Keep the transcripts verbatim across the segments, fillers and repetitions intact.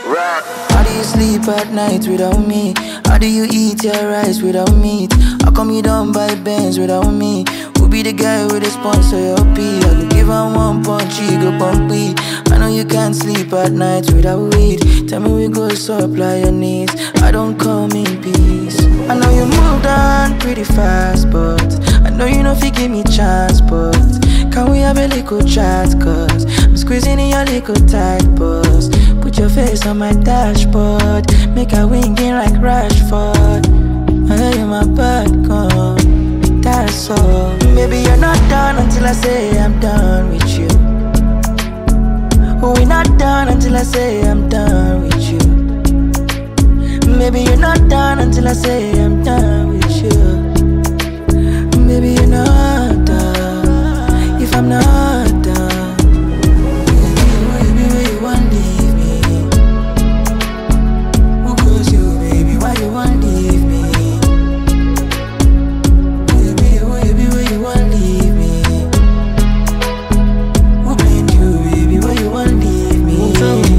Rock. How do you sleep at night without me? How do you eat your rice without meat? How come you don't buy Benz without me? Who be the guy with the sponsor your pee? I could give her one punch, she go bumpy. I know you can't sleep at night without weed. Tell me we go supply your needs. I don't come in peace. I know you moved on pretty fast, but I know you know if you give me chance, but can we have a little chat? Cause I'm squeezing in your little tight bus. Put your face on my dashboard, make a wing in like Rashford. I know you're my bad gun, that's all. Maybe you're not done until I say I'm done with you. We're not done until I say I'm done with you. Maybe you're not done until I say I'm done with you. Maybe you're not done if I'm not done. Baby, why you wanna leave me? Who calls you, baby? Why you wanna leave me? Baby, baby, why you wanna leave me? Who made you, baby? Why you wanna leave me?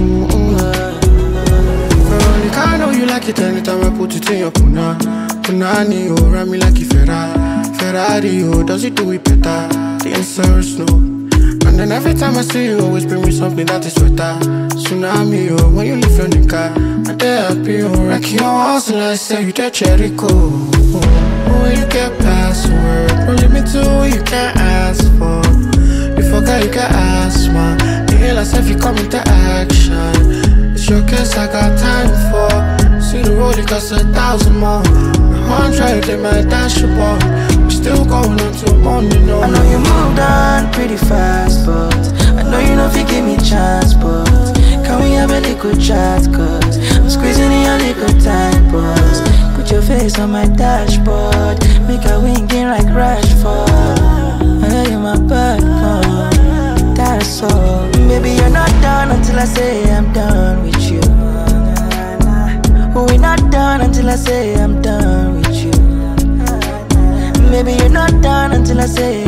Veronica, I know you like it anytime I put it in your puna. Punani, oh, run me like a Ferrari. Ferrari, oh, does it do it better? The answer is no. And then every time I see you, always bring me something that is better. Tsunami, oh, when you leave your nigga, I dare happy, oh, wreck your house and I say you the Jericho. Oh, when you get password, don't leave me to what you can't ask for. You forgot you got asthma. You hear yourself, you come into action. It's your case I got time for. See the road, it costs a thousand more. I'm trying to take my dashboard. We're still going on till morning, no. I know you moved on pretty fast, but I know you know if you give me a chance, but can we have a little chat? Cause I'm squeezing in your little tight bus. Put your face on my dashboard, make a wing in like Rashford. I know you're my bad gun, that's all. Maybe you're not done until I say I'm done with you. We're not done until I say I'm done with you. Maybe you're not done until I say